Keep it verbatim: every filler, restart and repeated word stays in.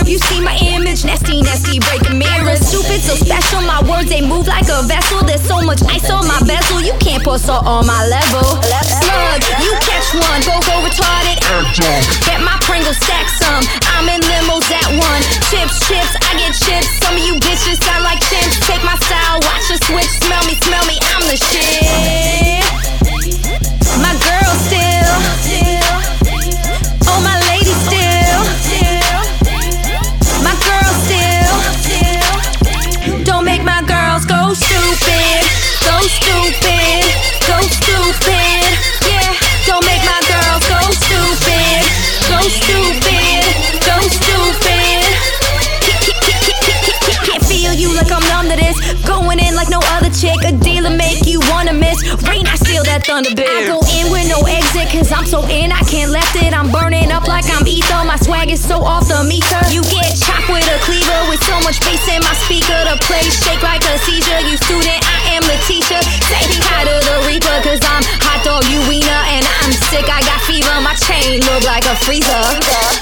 You see my image, nasty, nasty, breaking mirrors. Stupid, so special, my words, they move like a vessel. There's so much ice on my bezel, you can't pour salt on my level. Slug, you catch one, go go retarded. Get my Pringle, stack some, I'm in limos, that one. Chips, chips, I get chips. Some of you bitches sound like chimps. Take my style, watch the switch. Smell me, smell me, I'm the shit. My girl still, oh my lady still, my girl still. Don't make my girls go stupid, go stupid, go stupid. Yeah, don't make my girls go stupid, go stupid, go stupid. Can't feel you like I'm numb to this. Going in like no other chick. A dealer make you wanna miss. Rain, I steal that thunder bitch. I go in with no exit, cause I'm so in, I can't left it. I'm burning up like I'm ether. My swag is so off the meter. You get chopped with a cleaver, with so much bass in my speaker. The place shake like a seizure. You student, I am the teacher. Say hi to the reaper, cause I'm hot dog, you wiener. And I'm sick, I got fever. My chain look like a freezer.